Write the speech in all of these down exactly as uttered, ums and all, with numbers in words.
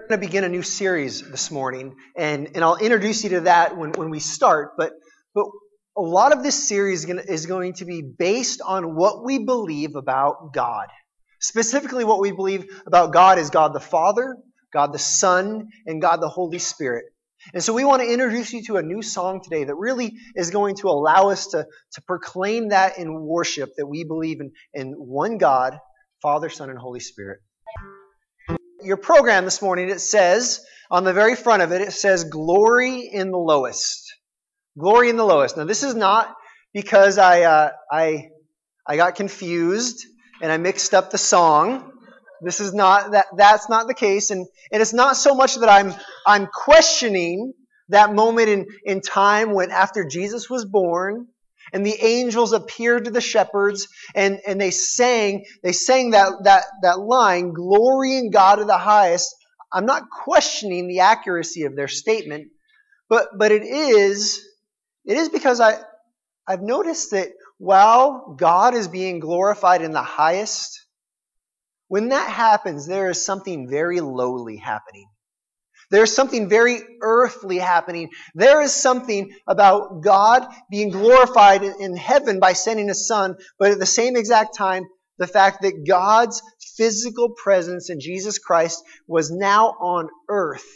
We're going to begin a new series this morning, and, and I'll introduce you to that when, when we start. But but a lot of this series is going, to, is going to be based on what we believe about God. Specifically, what we believe about God is God the Father, God the Son, and God the Holy Spirit. And so we want to introduce you to a new song today that really is going to allow us to, to proclaim that in worship, that we believe in, in one God, Father, Son, and Holy Spirit. Your program this morning, it says, on the very front of it, it says, glory in the lowest. Glory in the lowest. Now, this is not because I uh, I I got confused and I mixed up the song. This is not that. That's not the case, and and it's not so much that I'm I'm questioning that moment in in time when after Jesus was born. And the angels appeared to the shepherds, and, and they sang, they sang that, that, that line, glory in God to the highest. I'm not questioning the accuracy of their statement, but, but it is, it is because I, I've noticed that while God is being glorified in the highest, when that happens, there is something very lowly happening. There's something very earthly happening. There is something about God being glorified in heaven by sending His Son, but at the same exact time, the fact that God's physical presence in Jesus Christ was now on earth.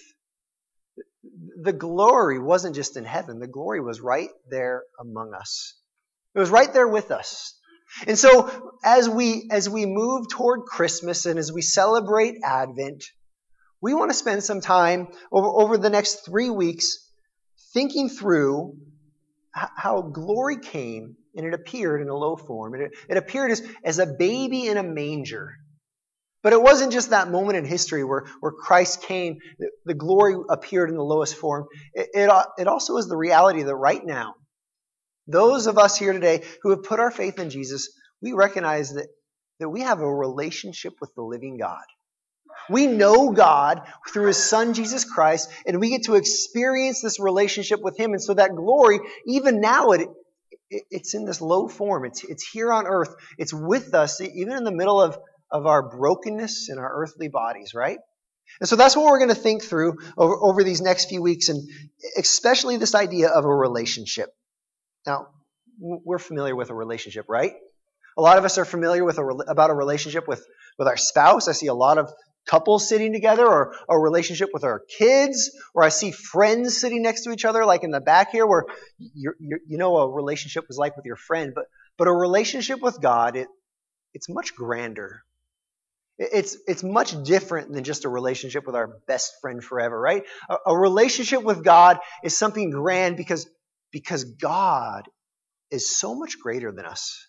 The glory wasn't just in heaven. The glory was right there among us. It was right there with us. And so as we, as we move toward Christmas and as we celebrate Advent, we want to spend some time over, over the next three weeks thinking through how glory came and it appeared in a low form. It, it appeared as, as a baby in a manger. But it wasn't just that moment in history where, where Christ came, the, the glory appeared in the lowest form. It, it, it also is the reality that right now, those of us here today who have put our faith in Jesus, we recognize that, that we have a relationship with the living God. We know God through His Son, Jesus Christ, and we get to experience this relationship with Him. And so that glory, even now, it, it it's in this low form. It's, it's here on earth. It's with us, even in the middle of, of our brokenness in our earthly bodies, right? And so that's what we're going to think through over, over these next few weeks, and especially this idea of a relationship. Now, we're familiar with a relationship, right? A lot of us are familiar with a, about a relationship with, with our spouse. I see a lot of couples sitting together, or a relationship with our kids, or I see friends sitting next to each other, like in the back here, where you're, you're, you know a relationship was like with your friend. But but a relationship with God, it it's much grander. It's it's much different than just a relationship with our best friend forever, right? A, a relationship with God is something grand because because God is so much greater than us.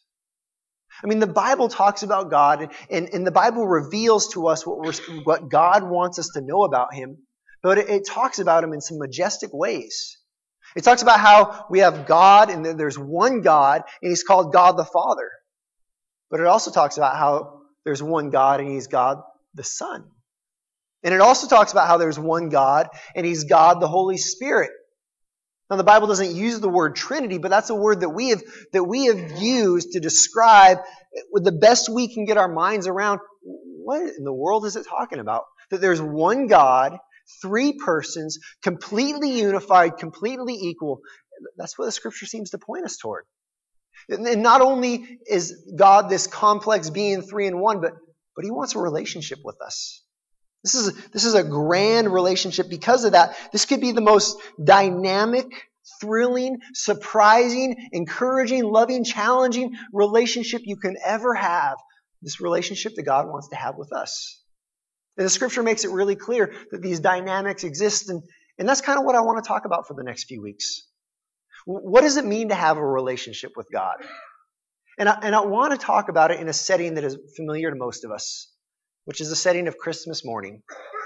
I mean, the Bible talks about God, and, and the Bible reveals to us what, we're, what God wants us to know about Him, but it, it talks about Him in some majestic ways. It talks about how we have God, and there's one God, and He's called God the Father. But it also talks about how there's one God, and He's God the Son. And it also talks about how there's one God, and He's God the Holy Spirit. Now, the Bible doesn't use the word Trinity, but that's a word that we have that we have used to describe with the best we can get our minds around. What in the world is it talking about? That there's one God, three persons, completely unified, completely equal. That's what the Scripture seems to point us toward. And not only is God this complex being, three in one, but but He wants a relationship with us. This is, this is a grand relationship because of that. This could be the most dynamic, thrilling, surprising, encouraging, loving, challenging relationship you can ever have. This relationship that God wants to have with us. And the Scripture makes it really clear that these dynamics exist. And, and that's kind of what I want to talk about for the next few weeks. What does it mean to have a relationship with God? And I, and I want to talk about it in a setting that is familiar to most of us, which is the setting of Christmas morning.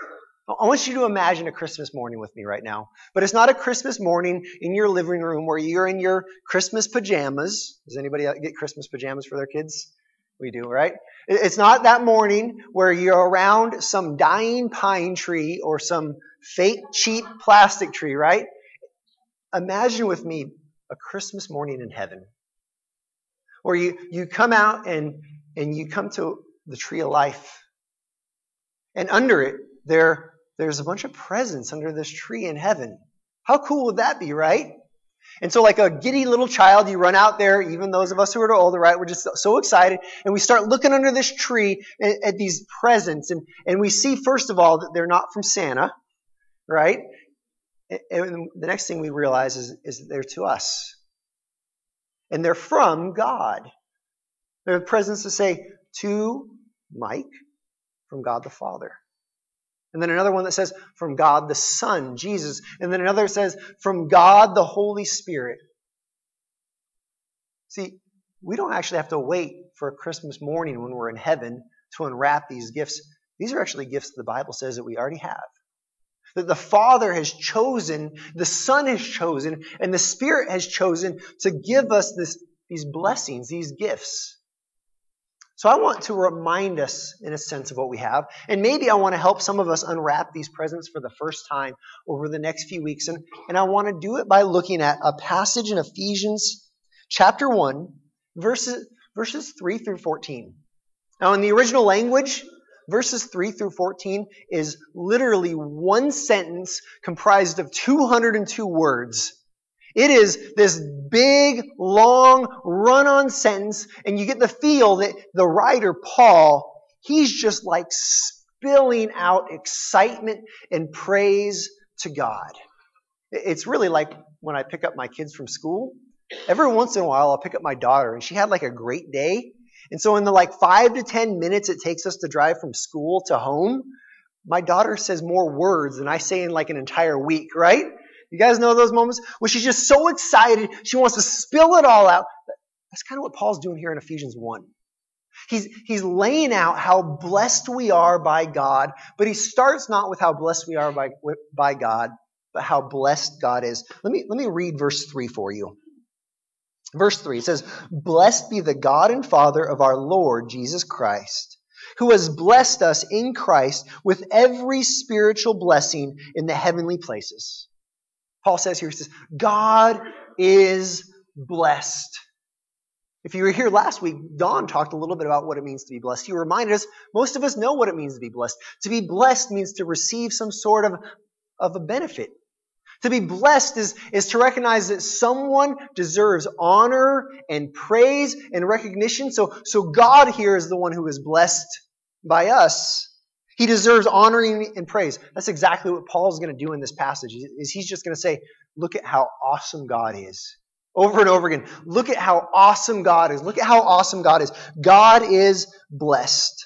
I want you to imagine a Christmas morning with me right now. But it's not a Christmas morning in your living room where you're in your Christmas pajamas. Does anybody get Christmas pajamas for their kids? We do, right? It's not that morning where you're around some dying pine tree or some fake, cheap plastic tree, right? Imagine with me a Christmas morning in heaven where you, you come out and, and you come to the tree of life. And under it, there there's a bunch of presents under this tree in heaven. How cool would that be, right? And so like a giddy little child, you run out there, even those of us who are older, right? We're just so excited. And we start looking under this tree at, at these presents. And, and we see, first of all, that they're not from Santa, right? And the next thing we realize is, is they're to us. And they're from God. They're presents to say, to Mike, from God the Father. And then another one that says, from God the Son, Jesus. And then another says, from God the Holy Spirit. See, we don't actually have to wait for a Christmas morning when we're in heaven to unwrap these gifts. These are actually gifts the Bible says that we already have. That the Father has chosen, the Son has chosen, and the Spirit has chosen to give us this, these blessings, these gifts. So I want to remind us, in a sense, of what we have. And maybe I want to help some of us unwrap these presents for the first time over the next few weeks. And, and I want to do it by looking at a passage in Ephesians chapter one, verses, verses three through fourteen. Now, in the original language, verses three through fourteen is literally one sentence comprised of two hundred two words. It is this big, long, run-on sentence, and you get the feel that the writer, Paul, he's just like spilling out excitement and praise to God. It's really like when I pick up my kids from school. Every once in a while, I'll pick up my daughter, and she had like a great day. And so in the like five to ten minutes it takes us to drive from school to home, my daughter says more words than I say in like an entire week, right? You guys know those moments when she's just so excited, she wants to spill it all out. That's kind of what Paul's doing here in Ephesians one. He's, he's laying out how blessed we are by God, but he starts not with how blessed we are by, by God, but how blessed God is. Let me, let me read verse three for you. Verse three, it says, "Blessed be the God and Father of our Lord Jesus Christ, who has blessed us in Christ with every spiritual blessing in the heavenly places." Paul says here, he says, God is blessed. If you were here last week, Don talked a little bit about what it means to be blessed. He reminded us, most of us know what it means to be blessed. To be blessed means to receive some sort of, of a benefit. To be blessed is, is to recognize that someone deserves honor and praise and recognition. So, so God here is the one who is blessed by us. He deserves honor and praise. That's exactly what Paul's going to do in this passage. Is he's just going to say, look at how awesome God is. Over and over again. Look at how awesome God is. Look at how awesome God is. God is blessed.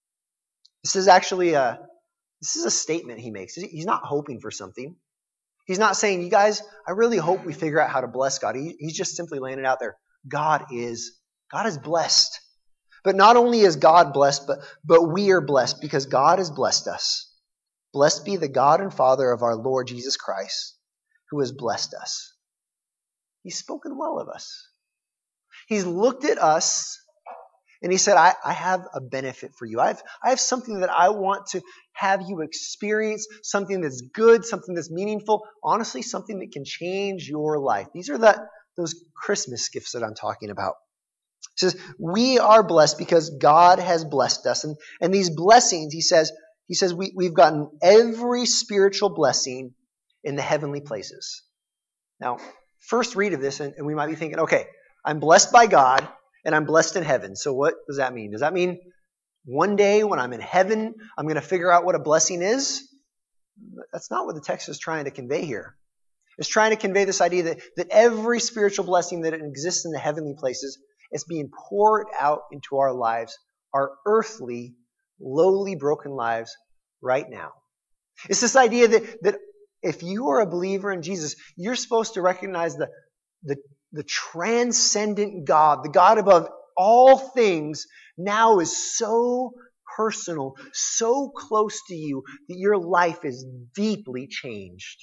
This is actually a, this is a statement he makes. He's not hoping for something. He's not saying, you guys, I really hope we figure out how to bless God. He, he's just simply laying it out there. God is, God is blessed. But not only is God blessed, but, but we are blessed because God has blessed us. Blessed be the God and Father of our Lord Jesus Christ, who has blessed us. He's spoken well of us. He's looked at us and he said, I, I have a benefit for you. I have, I have something that I want to have you experience, something that's good, something that's meaningful, honestly, something that can change your life. These are the, those Christmas gifts that I'm talking about. He says, we are blessed because God has blessed us. And, and these blessings, he says, he says we, we've gotten every spiritual blessing in the heavenly places. Now, first read of this, and, and we might be thinking, okay, I'm blessed by God, and I'm blessed in heaven. So what does that mean? Does that mean one day when I'm in heaven, I'm going to figure out what a blessing is? That's not what the text is trying to convey here. It's trying to convey this idea that, that every spiritual blessing that exists in the heavenly places is being poured out into our lives, our earthly, lowly, broken lives right now. It's this idea that, that if you are a believer in Jesus, you're supposed to recognize the, the, the transcendent God, the God above all things, now is so personal, so close to you that your life is deeply changed.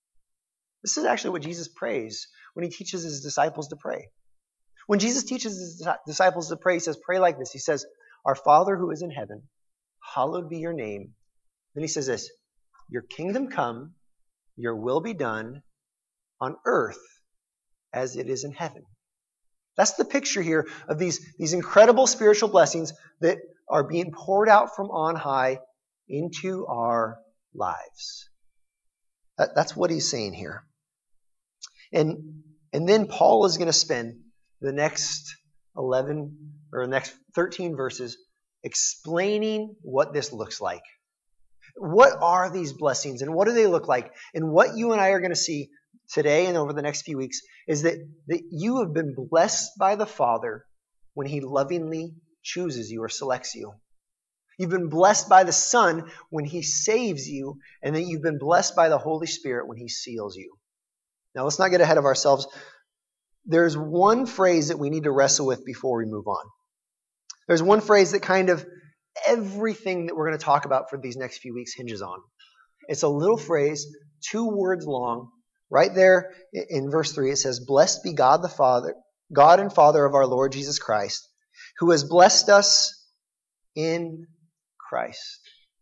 This is actually what Jesus prays when he teaches his disciples to pray. When Jesus teaches his disciples to pray, he says, pray like this. He says, our Father who is in heaven, hallowed be your name. Then he says this, your kingdom come, your will be done on earth as it is in heaven. That's the picture here of these, these incredible spiritual blessings that are being poured out from on high into our lives. That, that's what he's saying here. And, and then Paul is going to spend the next eleven or the next thirteen verses explaining what this looks like. What are these blessings and what do they look like? And what you and I are going to see today and over the next few weeks is that, that you have been blessed by the Father when he lovingly chooses you or selects you. You've been blessed by the Son when he saves you, and then you've been blessed by the Holy Spirit when he seals you. Now, let's not get ahead of ourselves. There's one phrase that we need to wrestle with before we move on. There's one phrase that kind of everything that we're going to talk about for these next few weeks hinges on. It's a little phrase, two words long. Right there in verse three, it says, "Blessed be God the Father, God and Father of our Lord Jesus Christ, who has blessed us in Christ."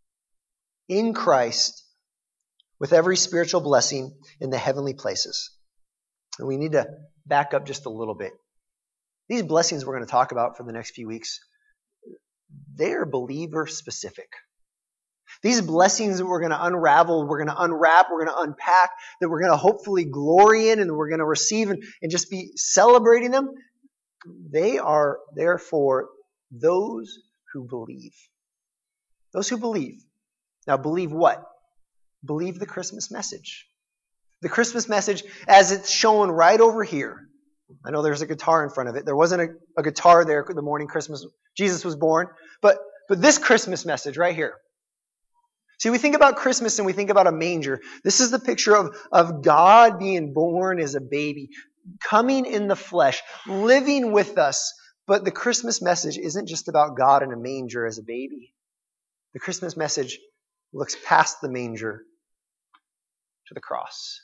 In Christ, with every spiritual blessing in the heavenly places. And we need to back up just a little bit. These blessings we're going to talk about for the next few weeks, they are believer specific. These blessings that we're going to unravel, we're going to unwrap, we're going to unpack, that we're going to hopefully glory in and we're going to receive and, and just be celebrating them, they are there for those who believe. Those who believe. Now, believe what? Believe the Christmas message. The Christmas message as it's shown right over here. I know there's a guitar in front of it. There wasn't a, a guitar there the morning Christmas Jesus was born. But, but this Christmas message right here. See, we think about Christmas and we think about a manger. This is the picture of, of God being born as a baby, coming in the flesh, living with us. But the Christmas message isn't just about God in a manger as a baby. The Christmas message looks past the manger to the cross.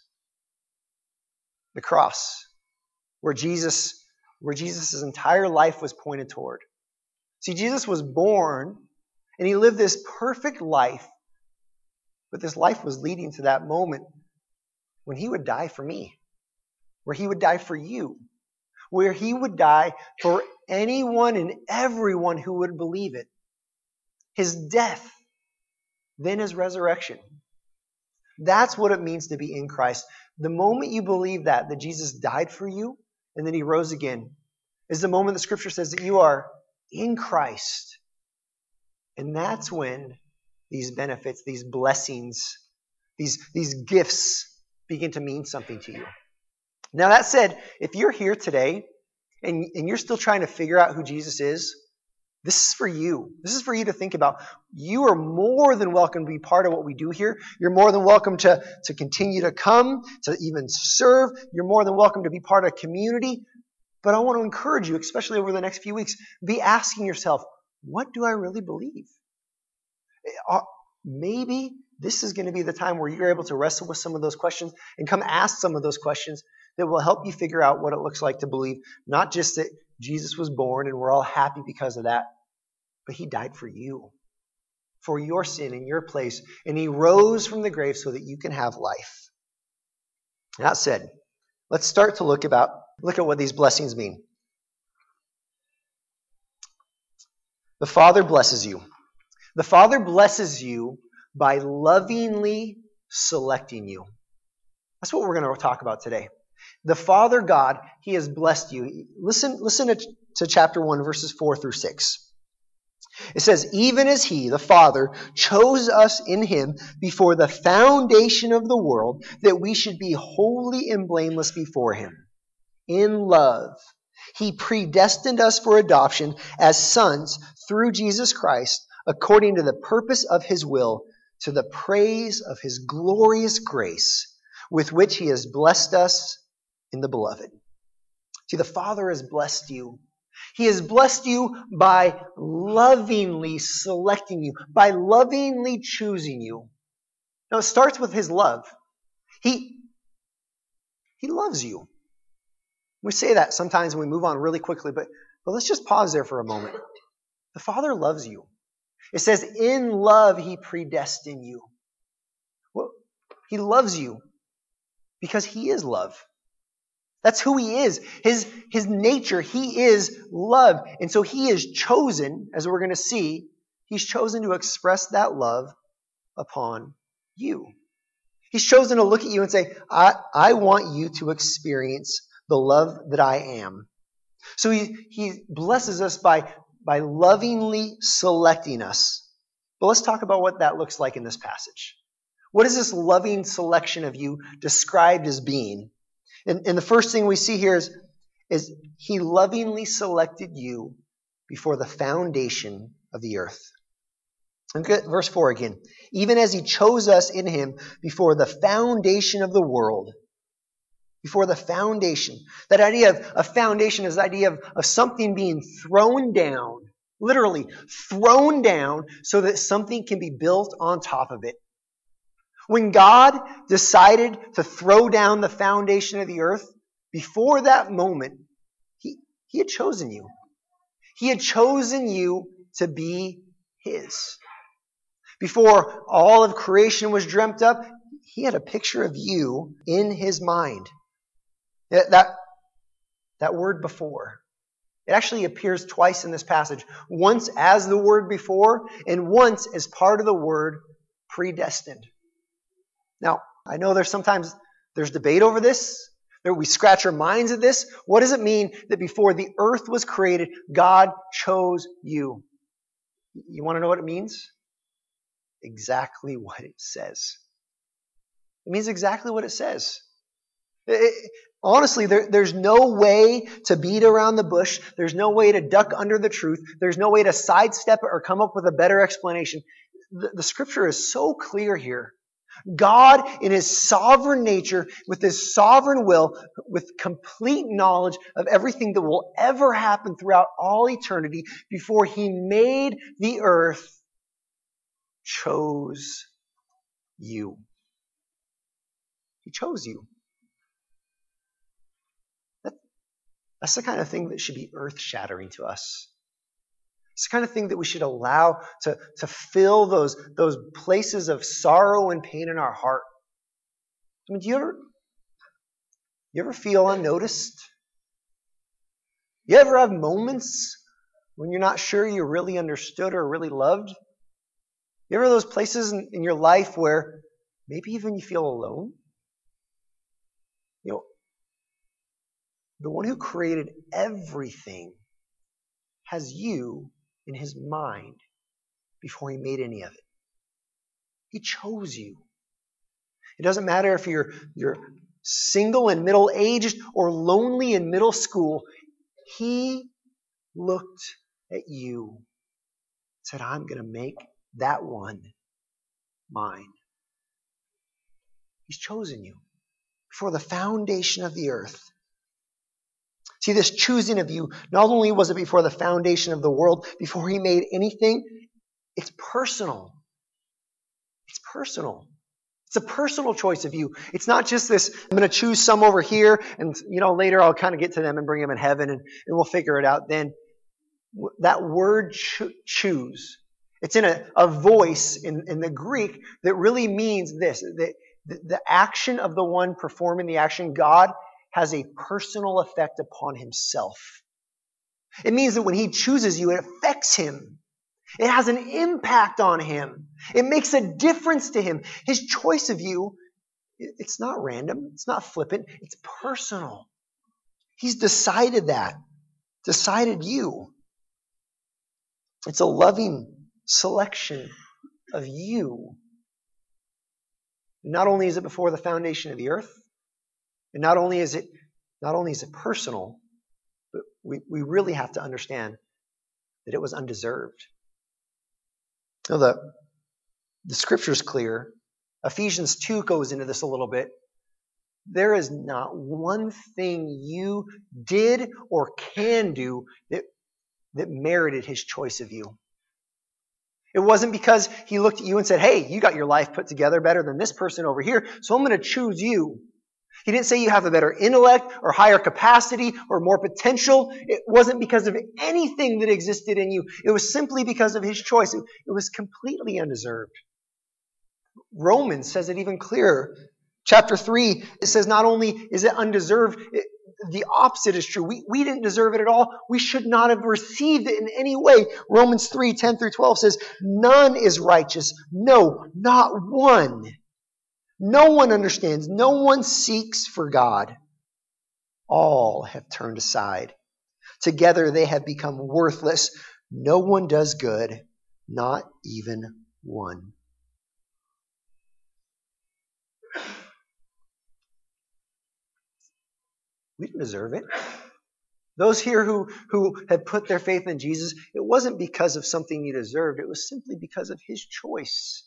The cross, where Jesus, where Jesus' entire life was pointed toward. See, Jesus was born and he lived this perfect life, but this life was leading to that moment when he would die for me, where he would die for you, where he would die for anyone and everyone who would believe it. His death, then his resurrection. That's what it means to be in Christ. The moment you believe that, that Jesus died for you and then he rose again, is the moment the Scripture says that you are in Christ. And that's when these benefits, these blessings, these, these gifts begin to mean something to you. Now that said, if you're here today and, and you're still trying to figure out who Jesus is, this is for you. This is for you to think about. You are more than welcome to be part of what we do here. You're more than welcome to, to continue to come, to even serve. You're more than welcome to be part of a community. But I want to encourage you, especially over the next few weeks, be asking yourself, what do I really believe? Maybe this is going to be the time where you're able to wrestle with some of those questions and come ask some of those questions that will help you figure out what it looks like to believe, not just that Jesus was born and we're all happy because of that, but he died for you, for your sin in your place, and he rose from the grave so that you can have life. That said, let's start to look about look at what these blessings mean. The Father blesses you. The Father blesses you by lovingly selecting you. That's what we're going to talk about today. The Father God, he has blessed you. Listen, listen to, to chapter one, verses four through six. It says, "Even as he, the Father, chose us in him before the foundation of the world, that we should be holy and blameless before him. In love, he predestined us for adoption as sons through Jesus Christ, according to the purpose of his will, to the praise of his glorious grace, with which he has blessed us in the beloved." See, the Father has blessed you. He has blessed you by lovingly selecting you, by lovingly choosing you. Now, it starts with his love. He, he loves you. We say that sometimes and we move on really quickly, but, but let's just pause there for a moment. The Father loves you. It says, in love, he predestined you. Well, he loves you because he is love. That's who he is. His, his nature, he is love. And so he is chosen, as we're going to see, he's chosen to express that love upon you. He's chosen to look at you and say, I, I want you to experience the love that I am. So he, he blesses us by, by lovingly selecting us. But let's talk about what that looks like in this passage. What is this loving selection of you described as being? And, and the first thing we see here is, is he lovingly selected you before the foundation of the earth. Look at verse four again. Even as he chose us in him before the foundation of the world. Before the foundation. That idea of a foundation is the idea of, of something being thrown down. Literally thrown down so that something can be built on top of it. When God decided to throw down the foundation of the earth, before that moment, he, he had chosen you. He had chosen you to be his. Before all of creation was dreamt up, he had a picture of you in his mind. That, that, that word before, it actually appears twice in this passage. Once as the word before, and once as part of the word predestined. Now, I know there's sometimes there's debate over this. We scratch our minds at this. What does it mean that before the earth was created, God chose you? You want to know what it means? Exactly what it says. It means exactly what it says. It, honestly, there, there's no way to beat around the bush. There's no way to duck under the truth. There's no way to sidestep it or come up with a better explanation. The, the scripture is so clear here. God, in his sovereign nature, with his sovereign will, with complete knowledge of everything that will ever happen throughout all eternity, before he made the earth, chose you. He chose you. That, that's the kind of thing that should be earth-shattering to us. It's the kind of thing that we should allow to, to fill those, those places of sorrow and pain in our heart. I mean, do you ever, you ever feel unnoticed? You ever have moments when you're not sure you're really understood or really loved? You ever have those places in, in your life where maybe even you feel alone? You know, the one who created everything has you in his mind before he made any of it. He chose you. It doesn't matter if you're, you're single and middle-aged or lonely in middle school. He looked at you and said, I'm going to make that one mine. He's chosen you before the foundation of the earth. See, this choosing of you, not only was it before the foundation of the world, before he made anything, it's personal. It's personal. It's a personal choice of you. It's not just this, I'm going to choose some over here, and you know later I'll kind of get to them and bring them in heaven, and, and we'll figure it out then. That word cho- choose, it's in a, a voice in, in the Greek that really means this, that the, the action of the one performing the action, God, has a personal effect upon himself. It means that when he chooses you, it affects him. It has an impact on him. It makes a difference to him. His choice of you, it's not random. It's not flippant. It's personal. He's decided that. Decided you. It's a loving selection of you. Not only is it before the foundation of the earth, and not only is it not only is it personal, but we, we really have to understand that it was undeserved. Now the, the scripture is clear. Ephesians two goes into this a little bit. There is not one thing you did or can do that, that merited his choice of you. It wasn't because he looked at you and said, hey, you got your life put together better than this person over here, so I'm going to choose you. He didn't say you have a better intellect or higher capacity or more potential. It wasn't because of anything that existed in you. It was simply because of his choice. It, it was completely undeserved. Romans says it even clearer. Chapter three, it says not only is it undeserved, it, the opposite is true. We, we didn't deserve it at all. We should not have received it in any way. Romans three, ten through twelve says, none is righteous. No, not one. No one understands. No one seeks for God. All have turned aside. Together they have become worthless. No one does good, not even one. We didn't deserve it. Those here who, who had put their faith in Jesus, it wasn't because of something you deserved. It was simply because of his choice.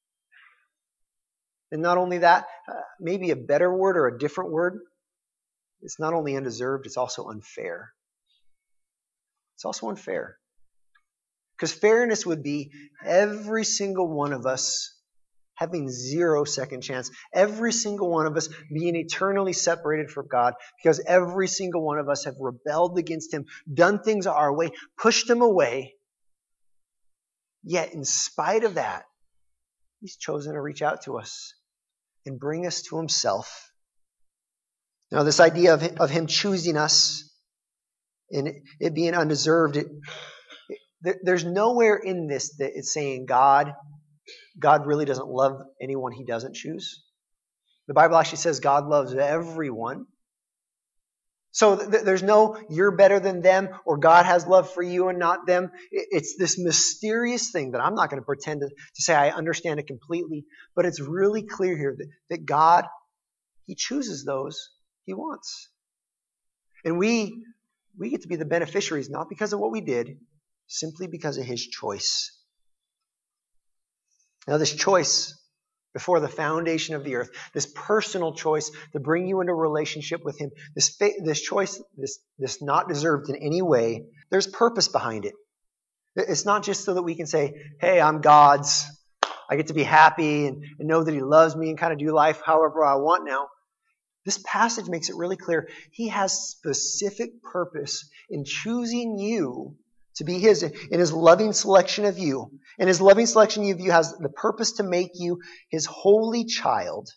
And not only that, uh, maybe a better word or a different word, it's not only undeserved, it's also unfair. It's also unfair. Because fairness would be every single one of us having zero second chance. Every single one of us being eternally separated from God because every single one of us have rebelled against him, done things our way, pushed him away. Yet in spite of that, he's chosen to reach out to us and bring us to himself. Now, this idea of, of him choosing us and it, it being undeserved, it, it, there, there's nowhere in this that it's saying God God really doesn't love anyone he doesn't choose. The Bible actually says God loves everyone. So th- there's no you're better than them or God has love for you and not them. It's this mysterious thing that I'm not going to pretend to, to say I understand it completely, but it's really clear here that, that God, he chooses those he wants. And we, we get to be the beneficiaries not because of what we did, simply because of his choice. Now, this choice before the foundation of the earth, this personal choice to bring you into a relationship with him, this fa- this choice, this, this not deserved in any way, there's purpose behind it. It's not just so that we can say, hey, I'm God's. I get to be happy and, and know that he loves me and kind of do life however I want now. This passage makes it really clear. He has specific purpose in choosing you to be his, in his loving selection of you. And his loving selection of you has the purpose to make you his holy child.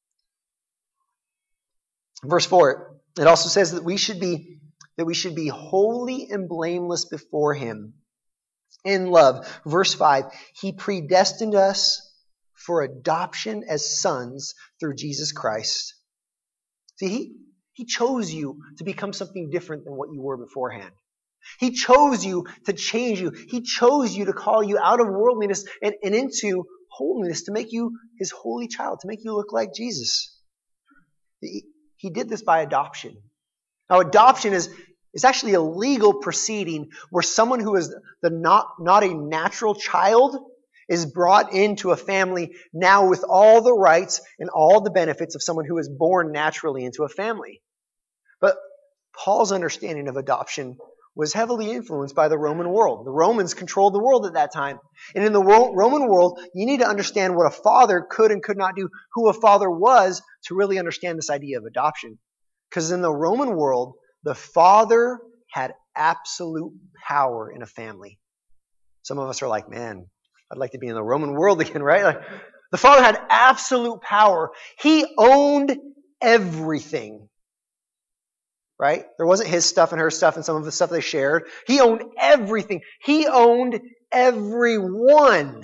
Verse four, it also says that we should be, that we should be holy and blameless before him in love. Verse five, he predestined us for adoption as sons through Jesus Christ. See, he, he chose you to become something different than what you were beforehand. He chose you to change you. He chose you to call you out of worldliness and, and into holiness, to make you his holy child, to make you look like Jesus. He, he did this by adoption. Now, adoption is, is actually a legal proceeding where someone who is the not, not a natural child is brought into a family now with all the rights and all the benefits of someone who is born naturally into a family. But Paul's understanding of adoption was heavily influenced by the Roman world. The Romans controlled the world at that time. And in the Roman world, you need to understand what a father could and could not do, who a father was, to really understand this idea of adoption. Because in the Roman world, the father had absolute power in a family. Some of us are like, man, I'd like to be in the Roman world again, right? Like, the father had absolute power. He owned everything. Right? There wasn't his stuff and her stuff and some of the stuff they shared. He owned everything. He owned everyone.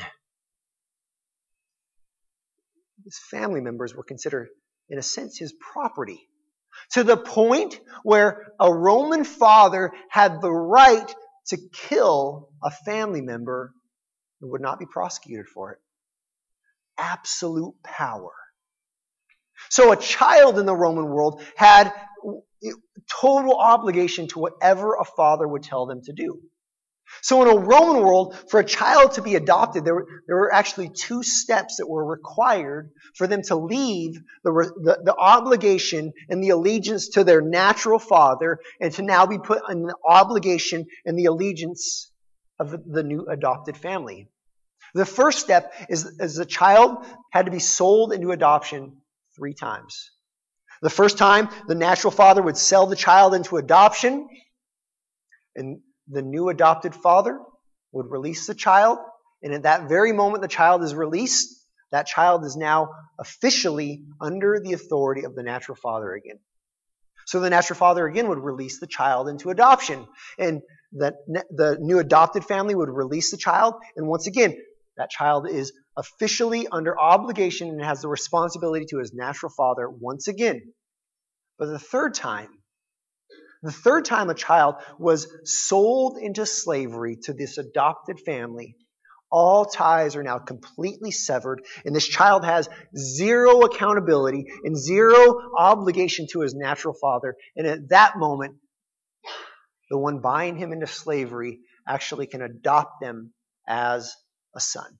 His family members were considered, in a sense, his property. To the point where a Roman father had the right to kill a family member and would not be prosecuted for it. Absolute power. So a child in the Roman world had total obligation to whatever a father would tell them to do. So in a Roman world, for a child to be adopted, there were, there were actually two steps that were required for them to leave the, the, the obligation and the allegiance to their natural father and to now be put in the obligation and the allegiance of the, the new adopted family. The first step is, is the child had to be sold into adoption three times. The first time, the natural father would sell the child into adoption, and the new adopted father would release the child, and at that very moment the child is released, that child is now officially under the authority of the natural father again. So the natural father again would release the child into adoption, and the, the new adopted family would release the child, and once again, that child is officially under obligation and has the responsibility to his natural father once again. But the third time, the third time a child was sold into slavery to this adopted family, all ties are now completely severed, and this child has zero accountability and zero obligation to his natural father. And at that moment, the one buying him into slavery actually can adopt them as a son.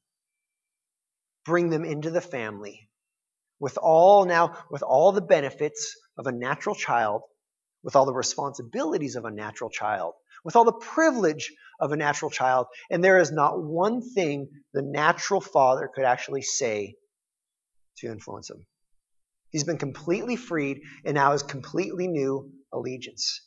Bring them into the family with all now, with all the benefits of a natural child, with all the responsibilities of a natural child, with all the privilege of a natural child. And there is not one thing the natural father could actually say to influence him. He's been completely freed and now has completely new allegiance.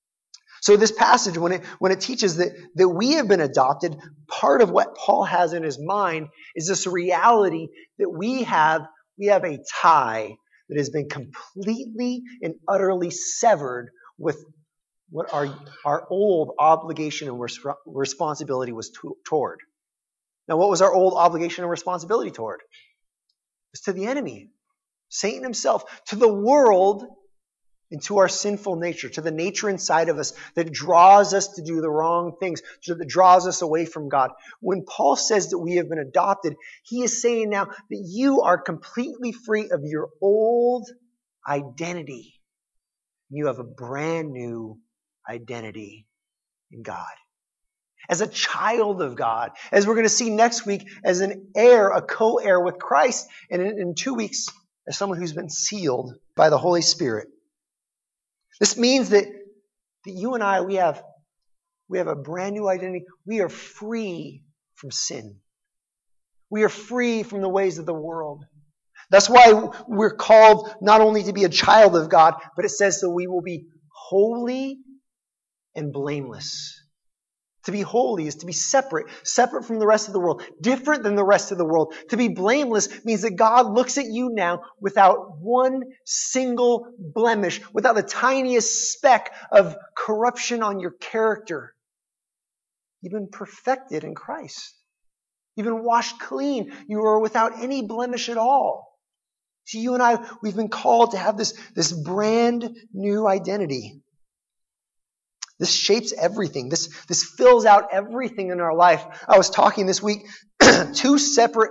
So this passage, when it, when it teaches that, that we have been adopted, part of what Paul has in his mind is this reality that we have, we have a tie that has been completely and utterly severed with what our, our old obligation and res- responsibility was to, toward. Now, what was our old obligation and responsibility toward? It was to the enemy, Satan himself, to the world, and to our sinful nature, to the nature inside of us that draws us to do the wrong things, that draws us away from God. When Paul says that we have been adopted, he is saying now that you are completely free of your old identity. You have a brand new identity in God. As a child of God, as we're going to see next week, as an heir, a co-heir with Christ, and in, in two weeks, as someone who's been sealed by the Holy Spirit. This means that, that you and I, we have, we have a brand new identity. We are free from sin. We are free from the ways of the world. That's why we're called not only to be a child of God, but it says that we will be holy and blameless. To be holy is to be separate, separate from the rest of the world, different than the rest of the world. To be blameless means that God looks at you now without one single blemish, without the tiniest speck of corruption on your character. You've been perfected in Christ. You've been washed clean. You are without any blemish at all. See, you and I, we've been called to have this, this brand new identity. This shapes everything. This, this fills out everything in our life. I was talking this week, two separate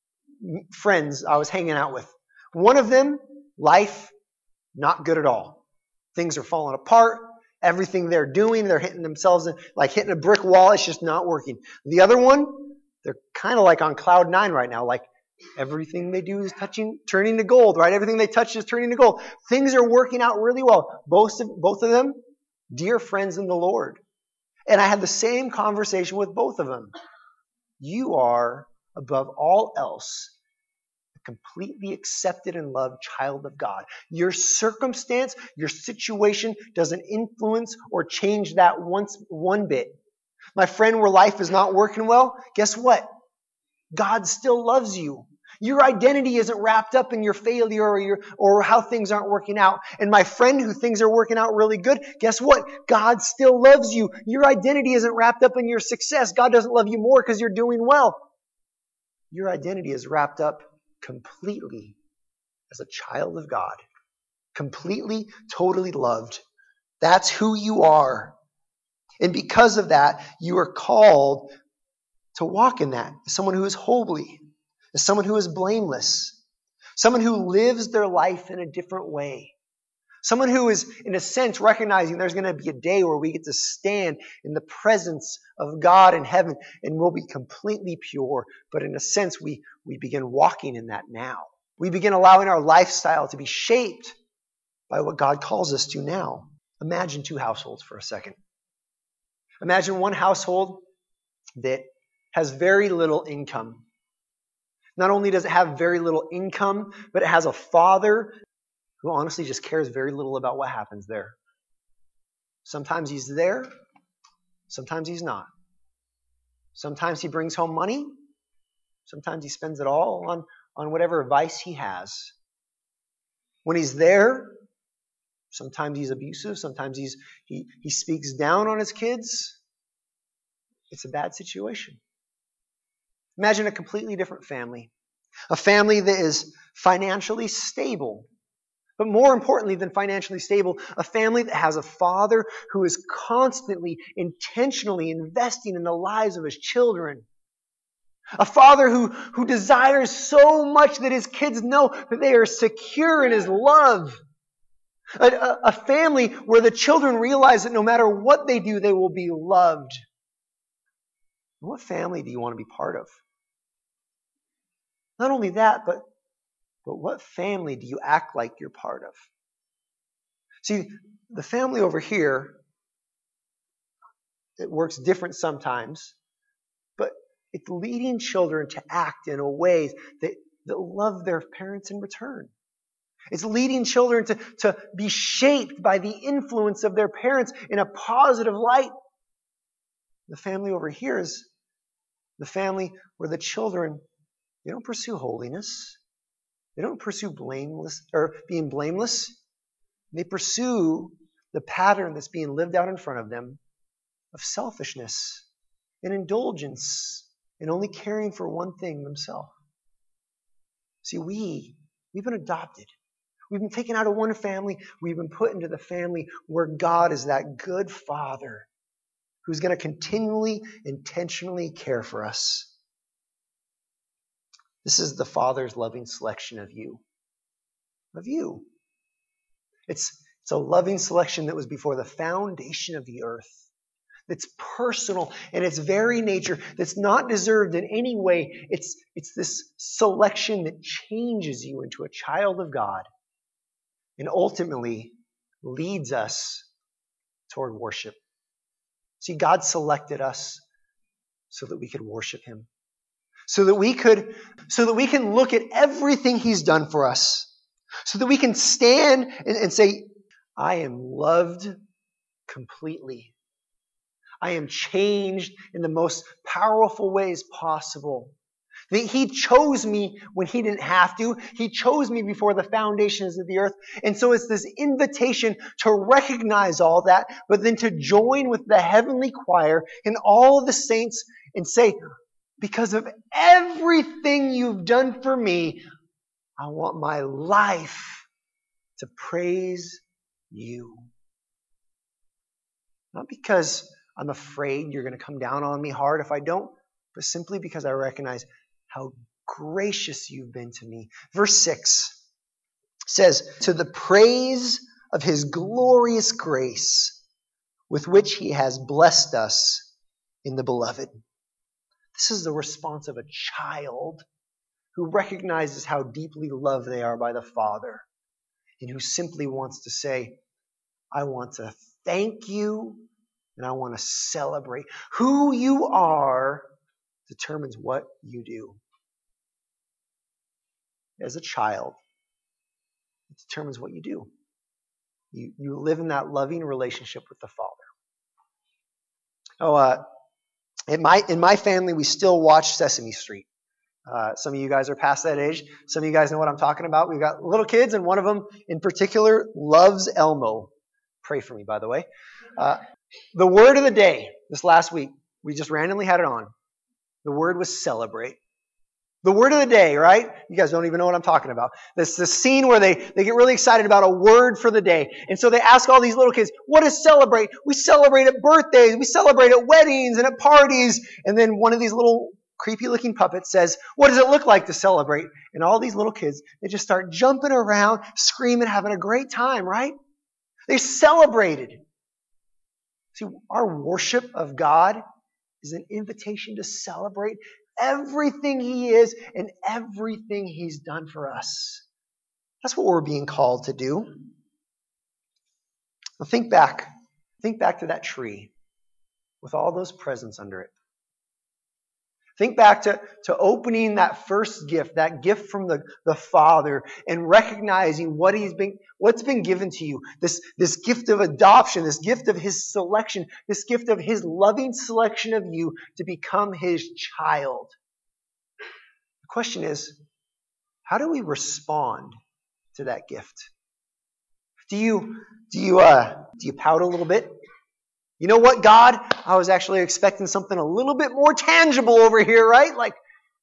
friends I was hanging out with. One of them, life, not good at all. Things are falling apart. Everything they're doing, they're hitting themselves in, like hitting a brick wall. It's just not working. The other one, they're kind of like on cloud nine right now. Like everything they do is touching, turning to gold, right? Everything they touch is turning to gold. Things are working out really well. Both of, both of them, dear friends in the Lord. And I had the same conversation with both of them. You are, above all else, a completely accepted and loved child of God. Your circumstance, your situation doesn't influence or change that once, one bit. My friend, where life is not working well, guess what? God still loves you. Your identity isn't wrapped up in your failure or your, or how things aren't working out. And my friend who things are working out really good, guess what? God still loves you. Your identity isn't wrapped up in your success. God doesn't love you more because you're doing well. Your identity is wrapped up completely as a child of God. Completely, totally loved. That's who you are. And because of that, you are called to walk in that as someone who is holy, as someone who is blameless, someone who lives their life in a different way, someone who is, in a sense, recognizing there's going to be a day where we get to stand in the presence of God in heaven and we'll be completely pure. But in a sense, we, we begin walking in that now. We begin allowing our lifestyle to be shaped by what God calls us to now. Imagine two households for a second. Imagine one household that has very little income. Not only does it have very little income, but it has a father who honestly just cares very little about what happens there. Sometimes he's there, sometimes he's not. Sometimes he brings home money, sometimes he spends it all on, on whatever vice he has. When he's there, sometimes he's abusive, sometimes he's he, he speaks down on his kids. It's a bad situation. Imagine a completely different family. A family that is financially stable. But more importantly than financially stable, a family that has a father who is constantly, intentionally investing in the lives of his children. A father who, who desires so much that his kids know that they are secure in his love. A, a, a family where the children realize that no matter what they do, they will be loved. What family do you want to be part of? Not only that, but, but what family do you act like you're part of? See, the family over here, it works different sometimes, but it's leading children to act in a way that, that love their parents in return. It's leading children to, to be shaped by the influence of their parents in a positive light. The family over here is the family where the children, they don't pursue holiness. They don't pursue blameless or being blameless. They pursue the pattern that's being lived out in front of them of selfishness and indulgence and only caring for one thing themselves. See, we, we've been adopted. We've been taken out of one family. We've been put into the family where God is that good Father who's going to continually, intentionally care for us. This is the Father's loving selection of you. Of you. It's, it's a loving selection that was before the foundation of the earth. That's personal in its very nature. That's not deserved in any way. It's, it's this selection that changes you into a child of God. And ultimately leads us toward worship. See, God selected us so that we could worship Him. So that we could, so that we can look at everything He's done for us. So that we can stand and, and say, I am loved completely. I am changed in the most powerful ways possible. That He chose me when He didn't have to. He chose me before the foundations of the earth. And so it's this invitation to recognize all that, but then to join with the heavenly choir and all the saints and say, because of everything you've done for me, I want my life to praise you. Not because I'm afraid you're going to come down on me hard if I don't, but simply because I recognize how gracious you've been to me. Verse six says, to the praise of His glorious grace with which He has blessed us in the beloved. This is the response of a child who recognizes how deeply loved they are by the Father and who simply wants to say, I want to thank you and I want to celebrate. Who you are determines what you do. As a child, it determines what you do. You, you live in that loving relationship with the Father. Oh, uh, in my in my family, we still watch Sesame Street. Uh, some of you guys are past that age. Some of you guys know what I'm talking about. We've got little kids, and one of them in particular loves Elmo. Pray for me, by the way. Uh, the word of the day this last week, we just randomly had it on. The word was celebrate. The word of the day, right? You guys don't even know what I'm talking about. This this scene where they, they get really excited about a word for the day. And so they ask all these little kids, what is celebrate? We celebrate at birthdays. We celebrate at weddings and at parties. And then one of these little creepy looking puppets says, what does it look like to celebrate? And all these little kids, they just start jumping around, screaming, having a great time, right? They celebrated. See, our worship of God is an invitation to celebrate everything He is and everything He's done for us. That's what we're being called to do. Now think back. Think back to that tree with all those presents under it. Think back to, to opening that first gift, that gift from the, the Father, and recognizing what he's been, what's been given to you. This, this gift of adoption, this gift of His selection, this gift of His loving selection of you to become His child. The question is, how do we respond to that gift? Do you, do you, uh, do you pout a little bit? You know what, God? I was actually expecting something a little bit more tangible over here, right? Like,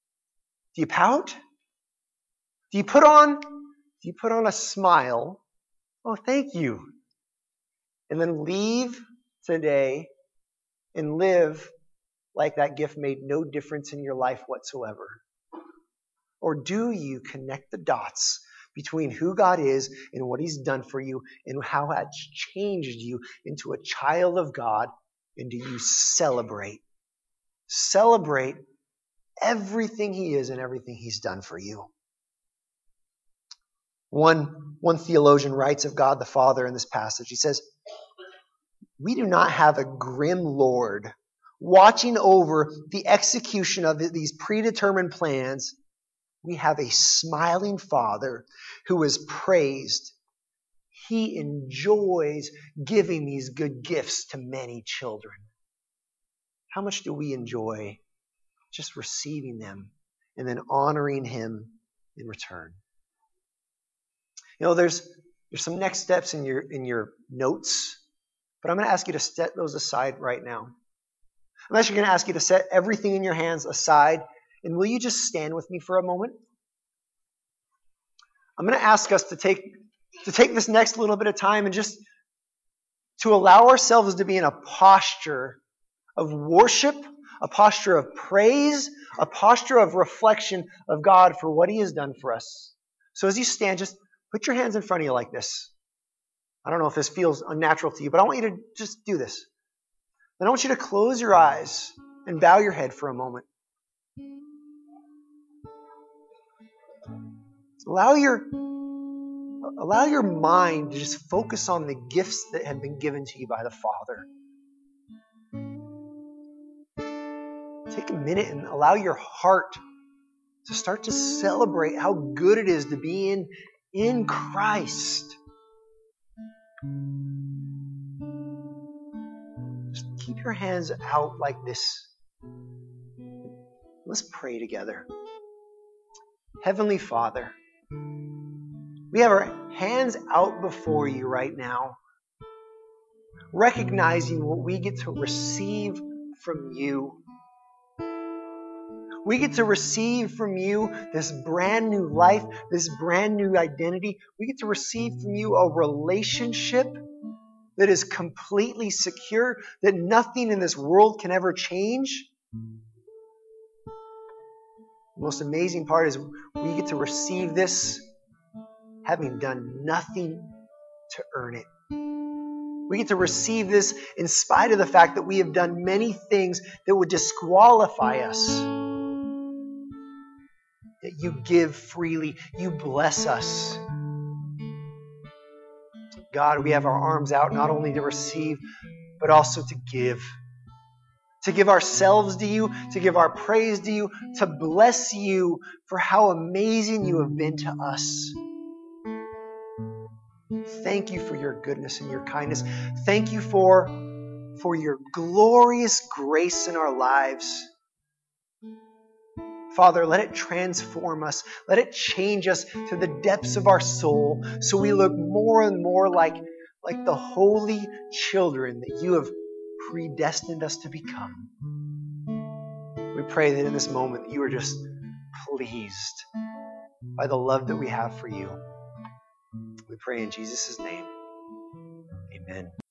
Do you pout? Do you put on, do you put on a smile? Oh, thank you. And then leave today and live like that gift made no difference in your life whatsoever? Or do you connect the dots between who God is and what He's done for you and how that's changed you into a child of God? And do you celebrate? Celebrate everything He is and everything He's done for you. One, one theologian writes of God the Father in this passage. He says, "We do not have a grim Lord watching over the execution of these predetermined plans. We have a smiling Father who is praised. He enjoys giving these good gifts to many children." How much do we enjoy just receiving them and then honoring Him in return? You know, there's there's some next steps in your in your notes, but I'm going to ask you to set those aside right now. I'm actually going to ask you to set everything in your hands aside, and will you just stand with me for a moment? I'm going to ask us to take to take this next little bit of time and just to allow ourselves to be in a posture of worship, a posture of praise, a posture of reflection of God for what He has done for us. So as you stand, just put your hands in front of you like this. I don't know if this feels unnatural to you, but I want you to just do this. Then I want you to close your eyes and bow your head for a moment. Allow your, allow your mind to just focus on the gifts that have been given to you by the Father. Take a minute and allow your heart to start to celebrate how good it is to be in, in Christ. Just keep your hands out like this. Let's pray together. Heavenly Father, we have our hands out before you right now, recognizing what we get to receive from you. We get to receive from you this brand new life, this brand new identity. We get to receive from you a relationship that is completely secure, that nothing in this world can ever change. The most amazing part is we get to receive this having done nothing to earn it. We get to receive this in spite of the fact that we have done many things that would disqualify us. That you give freely, you bless us. God, we have our arms out not only to receive, but also to give. To give ourselves to you, to give our praise to you, to bless you for how amazing you have been to us. Thank you for your goodness and your kindness. Thank you for, for your glorious grace in our lives. Father, let it transform us. Let it change us to the depths of our soul so we look more and more like, like the holy children that you have predestined us to become. We pray that in this moment that you are just pleased by the love that we have for you. We pray in Jesus' name. Amen.